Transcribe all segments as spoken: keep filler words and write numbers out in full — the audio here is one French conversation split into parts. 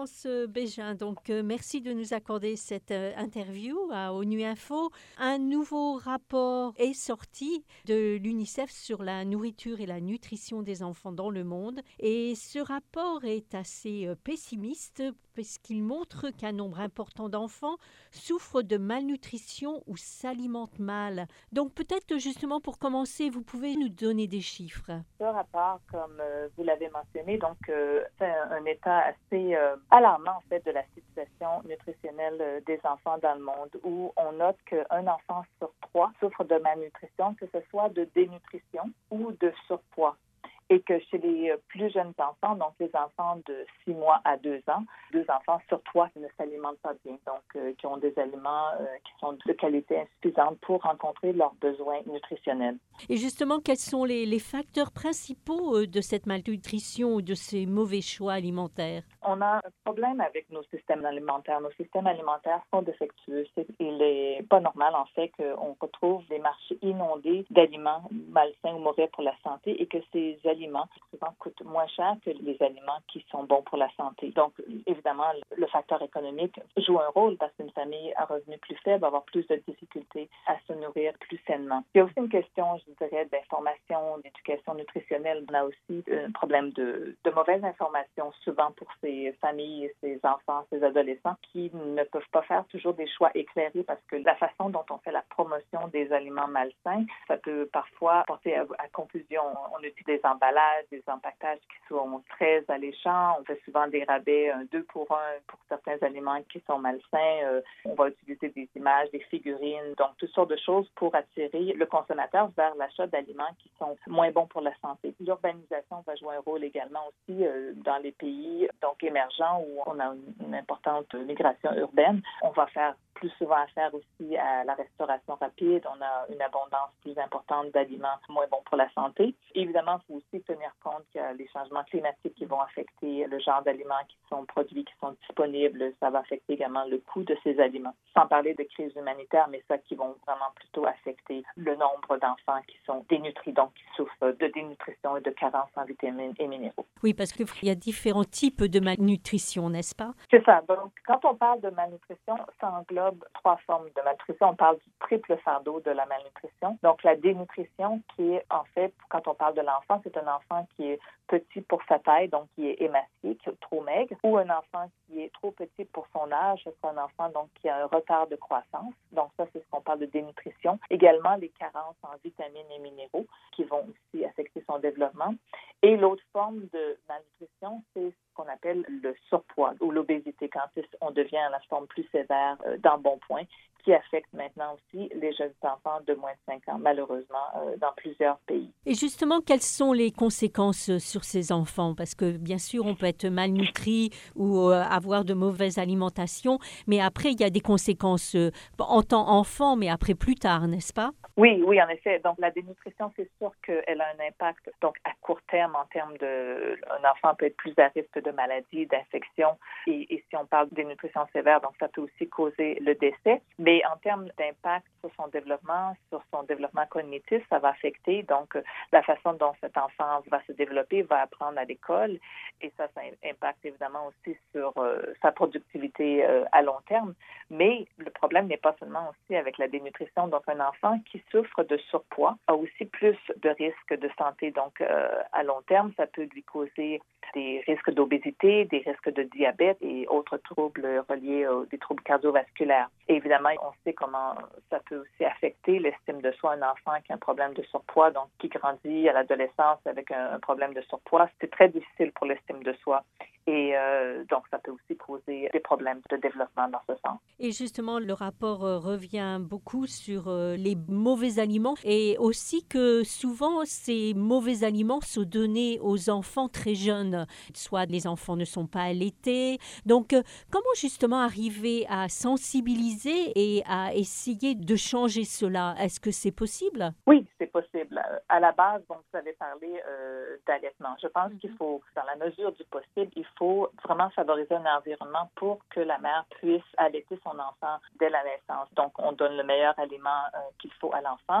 Florence euh, Bégin. Donc, euh, merci de nous accorder cette euh, interview à ONU Info. Un nouveau rapport est sorti de l'UNICEF sur la nourriture et la nutrition des enfants dans le monde. Et ce rapport est assez euh, pessimiste puisqu'il montre qu'un nombre important d'enfants souffrent de malnutrition ou s'alimentent mal. Donc, peut-être justement pour commencer, vous pouvez nous donner des chiffres. Ce rapport, comme euh, vous l'avez mentionné, donc euh, c'est un, un état assez euh, alarmant en fait de la situation nutritionnelle euh, des enfants dans le monde, où on note qu'un enfant sur trois souffre de malnutrition, que ce soit de dénutrition ou de surpoids. Et que chez les plus jeunes enfants, donc les enfants de six mois à deux ans, deux enfants sur trois qui ne s'alimentent pas bien, donc euh, qui ont des aliments euh, qui sont de qualité insuffisante pour rencontrer leurs besoins nutritionnels. Et justement, quels sont les, les facteurs principaux de cette malnutrition ou de ces mauvais choix alimentaires? On a un problème avec nos systèmes alimentaires. Nos systèmes alimentaires sont défectueux. C'est, il n'est pas normal, en fait, qu'on retrouve des marchés inondés d'aliments malsains ou mauvais pour la santé et que ces aliments souvent coûtent moins cher que les aliments qui sont bons pour la santé. Donc, évidemment, le facteur économique joue un rôle parce qu'une famille à revenus plus faibles va avoir plus de difficultés à se nourrir plus sainement. Il y a aussi une question, je dirais, d'information, d'éducation nutritionnelle. On a aussi un problème de, de mauvaise information, souvent pour ces familles, ces enfants, ces adolescents qui ne peuvent pas faire toujours des choix éclairés parce que la façon dont on fait la promotion des aliments malsains, ça peut parfois porter à, à confusion. On utilise des emballages, des empaquetages qui sont très alléchants. On fait souvent des rabais un deux pour un pour certains aliments qui sont malsains. Euh, on va utiliser des images, des figurines, donc toutes sortes de choses pour attirer le consommateur vers l'achat d'aliments qui sont moins bons pour la santé. L'urbanisation va jouer un rôle également aussi euh, dans les pays donc émergents où on a une, une importante migration urbaine. On va faire plus souvent affaire aussi à la restauration rapide. On a une abondance plus importante d'aliments moins bons pour la santé. Évidemment, il faut aussi tenir compte qu'il y a les changements climatiques qui vont affecter le genre d'aliments qui sont produits, qui sont disponibles. Ça va affecter également le coût de ces aliments. Sans parler de crise humanitaire, mais ça qui vont vraiment plutôt affecter le nombre d'enfants qui sont dénutris, donc qui souffrent de dénutrition et de carence en vitamines et minéraux. Oui, parce qu'il y a différents types de malnutrition, n'est-ce pas? C'est ça. Donc, quand on parle de malnutrition, ça englobe trois formes de malnutrition. On parle du triple fardeau de la malnutrition. Donc, la dénutrition qui est, en fait, quand on parle de l'enfant, c'est un enfant qui est petit pour sa taille, donc qui est émacié, qui est trop maigre, ou un enfant qui est trop petit pour son âge, c'est un enfant donc qui a un retard de croissance. Donc, ça, c'est ce qu'on parle de dénutrition. Également, les carences en vitamines et minéraux qui vont aussi affecter son développement. Et l'autre forme de malnutrition, c'est ce qu'on appelle le surpoids ou l'obésité, quand on devient à la forme plus sévère euh, d'embonpoint, qui affecte maintenant aussi les jeunes enfants de moins de cinq ans, malheureusement, euh, dans plusieurs pays. Et justement, quelles sont les conséquences sur ces enfants? Parce que, bien sûr, on peut être malnutri ou euh, avoir de mauvaises alimentations, mais après, il y a des conséquences euh, en tant enfant, mais après plus tard, n'est-ce pas? Oui, oui, en effet. Donc, la dénutrition, c'est sûr qu'elle a un impact donc à court terme en termes de... Un enfant peut être plus à risque de maladies, d'infections. Et, et si on parle de dénutrition sévère, donc ça peut aussi causer le décès. Mais en termes d'impact sur son développement, sur son développement cognitif, ça va affecter donc la façon dont cet enfant va se développer, va apprendre à l'école. Et ça, ça impacte évidemment aussi sur euh, sa productivité euh, à long terme. Mais le problème n'est pas seulement aussi avec la dénutrition. Donc, un enfant qui souffre de surpoids a aussi plus de risques de santé. Donc, euh, à long terme, ça peut lui causer des risques d'obésité, des risques de diabète et autres troubles reliés aux des troubles cardiovasculaires. Et évidemment, on sait comment ça peut aussi affecter l'estime de soi. Un enfant qui a un problème de surpoids, donc qui grandit à l'adolescence avec un, un problème de surpoids, c'est très difficile pour l'estime de soi. Et euh, donc, ça peut aussi causer des problèmes de développement dans ce sens. Et justement, le rapport euh, revient beaucoup sur euh, les mauvais aliments et aussi que souvent, ces mauvais aliments sont donnés aux enfants très jeunes. Soit les enfants ne sont pas allaités. Donc, euh, comment justement arriver à sensibiliser et à essayer de changer cela? Est-ce que c'est possible? Oui, c'est possible. À la base, donc, vous avez parlé euh, d'allaitement. Je pense mm-hmm. qu'il faut, dans la mesure du possible, il faut vraiment favoriser un environnement pour que la mère puisse allaiter son enfant dès la naissance. Donc, on donne le meilleur aliment euh, qu'il faut à l'enfant.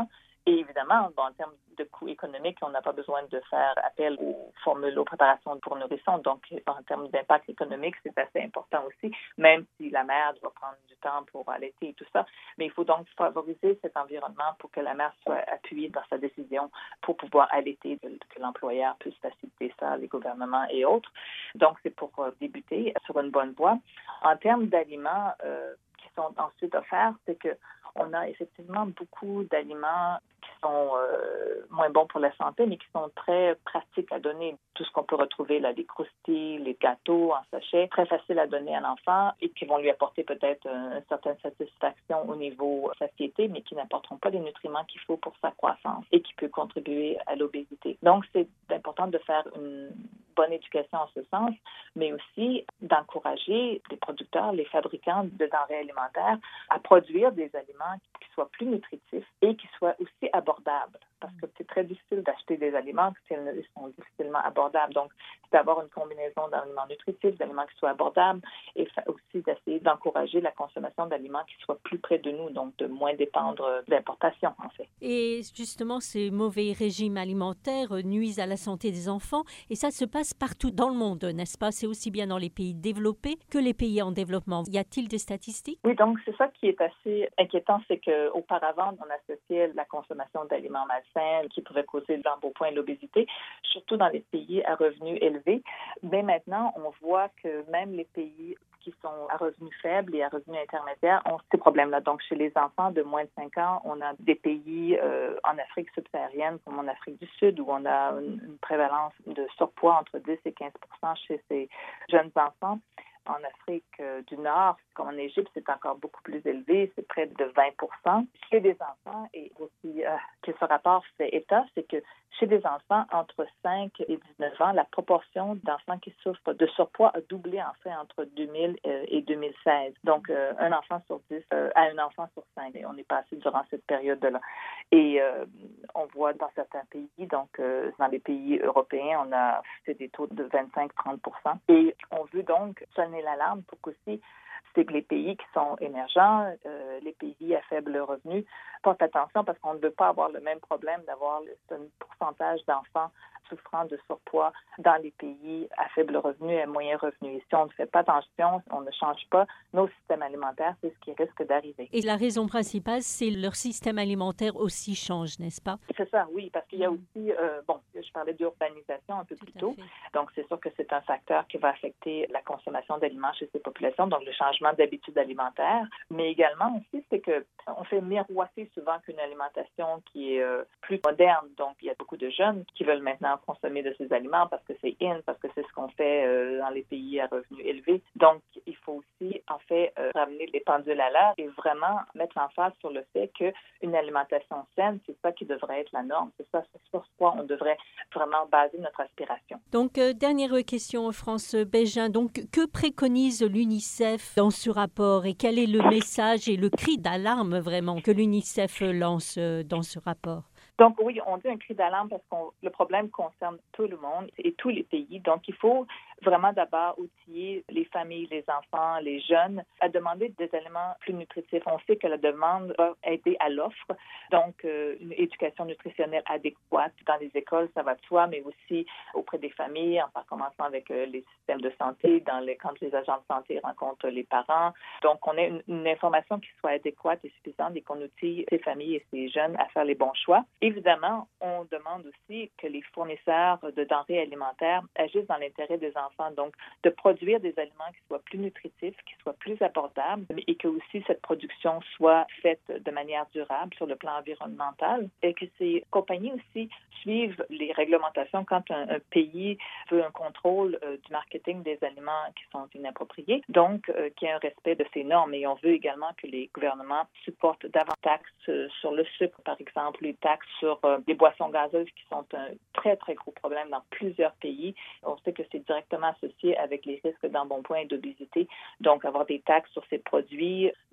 Et évidemment, bon, en termes de coûts économiques, on n'a pas besoin de faire appel aux formules, aux préparations pour nourrissons. Donc, en termes d'impact économique, c'est assez important aussi, même si la mère doit prendre du temps pour allaiter et tout ça. Mais il faut donc favoriser cet environnement pour que la mère soit appuyée dans sa décision pour pouvoir allaiter, que l'employeur puisse faciliter ça, les gouvernements et autres. Donc, c'est pour débuter sur une bonne voie. En termes d'aliments euh, qui sont ensuite offerts, c'est que on a effectivement beaucoup d'aliments qui sont euh, moins bons pour la santé, mais qui sont très pratiques à donner. Tout ce qu'on peut retrouver, là, les croustilles, les gâteaux en sachet, très faciles à donner à l'enfant et qui vont lui apporter peut-être une certaine satisfaction au niveau satiété, mais qui n'apporteront pas les nutriments qu'il faut pour sa croissance et qui peut contribuer à l'obésité. Donc, c'est important de faire une bonne éducation en ce sens, mais aussi d'encourager les producteurs, les fabricants de denrées alimentaires à produire des aliments qui soient plus nutritifs et qui soient aussi abordables. Parce que c'est très difficile d'acheter des aliments qui sont difficilement abordables. Donc, c'est d'avoir une combinaison d'aliments nutritifs, d'aliments qui soient abordables et aussi d'essayer d'encourager la consommation d'aliments qui soient plus près de nous, donc de moins dépendre d'importation, en fait. Et justement, ces mauvais régimes alimentaires nuisent à la santé des enfants et ça se passe partout dans le monde, n'est-ce pas? C'est aussi bien dans les pays développés que les pays en développement. Y a-t-il des statistiques? Oui, donc c'est ça qui est assez inquiétant, c'est qu'auparavant, on associait la consommation d'aliments malsains qui pouvaient causer l'embonpoint et l'obésité, surtout dans les pays à revenus élevés. Mais maintenant, on voit que même les pays qui sont à revenus faibles et à revenus intermédiaires ont ces problèmes-là. Donc, chez les enfants de moins de cinq ans, on a des pays euh, en Afrique subsaharienne, comme en Afrique du Sud, où on a une, une prévalence de surpoids entre dix et quinze pour cent chez ces jeunes enfants. En Afrique euh, du Nord, comme en Égypte, c'est encore beaucoup plus élevé, c'est près de vingt pour cent. Chez des enfants, et aussi euh, que ce rapport fait état, c'est que chez des enfants entre cinq et dix-neuf ans, la proportion d'enfants qui souffrent de surpoids a doublé en fait entre deux mille et deux mille seize. Donc, euh, un enfant sur dix euh, à un enfant sur cinq. Et on est passé durant cette période-là. Et euh, on voit dans certains pays, donc euh, dans les pays européens, on a fait des taux de vingt-cinq à trente pour cent. Et on veut donc sonner l'alarme pour qu'aussi c'est que les pays qui sont émergents, euh, les pays à faible revenu, portent attention parce qu'on ne veut pas avoir le même problème d'avoir un pourcentage d'enfants souffrant de surpoids dans les pays à faible revenu et à moyen revenu. Et si on ne fait pas attention, on ne change pas nos systèmes alimentaires, c'est ce qui risque d'arriver. Et la raison principale, c'est leur système alimentaire aussi change, n'est-ce pas? C'est ça, oui, parce qu'il y a aussi, euh, bon, je parlais d'urbanisation un peu plus tôt, donc c'est sûr que c'est un facteur qui va affecter la consommation d'aliments chez ces populations, donc le changement d'habitudes alimentaires, mais également aussi, c'est que on fait miroiter souvent qu'une alimentation qui est euh, plus moderne, donc il y a beaucoup de jeunes qui veulent maintenant consommer de ces aliments parce que c'est in, parce que c'est ce qu'on fait euh, dans les pays à revenus élevés. Donc, il faut aussi, en fait, euh, ramener les pendules à l'heure et vraiment mettre l'emphase sur le fait qu'une alimentation saine, c'est ça qui devrait être la norme. C'est ça sur quoi on devrait vraiment baser notre aspiration. Donc, euh, dernière question, France Bégin. Donc, que préconise l'UNICEF dans ce rapport et quel est le message et le cri d'alarme vraiment que l'UNICEF lance euh, dans ce rapport? Donc oui, on dit un cri d'alarme parce que le problème concerne tout le monde et tous les pays. Donc il faut vraiment d'abord outiller les familles, les enfants, les jeunes à demander des aliments plus nutritifs. On sait que la demande va aider à l'offre. Donc euh, une éducation nutritionnelle adéquate dans les écoles, ça va de soi, mais aussi auprès des familles, en commençant avec euh, les systèmes de santé, dans les, quand les agents de santé rencontrent les parents. Donc on a une, une information qui soit adéquate et suffisante et qu'on outille ces familles et ces jeunes à faire les bons choix. Évidemment, on demande aussi que les fournisseurs de denrées alimentaires agissent dans l'intérêt des enfants, donc de produire des aliments qui soient plus nutritifs, qui soient plus abordables et que aussi cette production soit faite de manière durable sur le plan environnemental et que ces compagnies aussi suivent les réglementations quand un, un pays veut un contrôle euh, du marketing des aliments qui sont inappropriés, donc euh, qu'il y ait un respect de ces normes. Et on veut également que les gouvernements supportent davantage taxes euh, sur le sucre, par exemple, les taxes sur euh, les boissons gazeuses qui sont un très, très gros problème dans plusieurs pays. On sait que c'est directement associé avec les risques d'embonpoint et d'obésité. Donc, avoir des taxes sur ces produits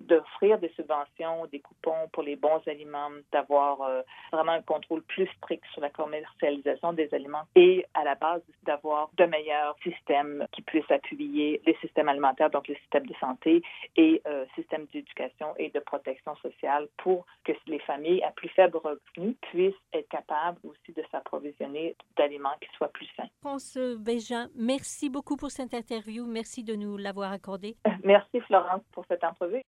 d'offrir des subventions, des coupons pour les bons aliments, d'avoir euh, vraiment un contrôle plus strict sur la commercialisation des aliments et à la base d'avoir de meilleurs systèmes qui puissent appuyer les systèmes alimentaires, donc le système de santé et euh, système d'éducation et de protection sociale pour que les familles à plus faible revenu puissent être capables aussi de s'approvisionner d'aliments qui soient plus sains. France Bégin, merci beaucoup pour cette interview. Merci de nous l'avoir accordée. Merci Florence pour cette entrevue.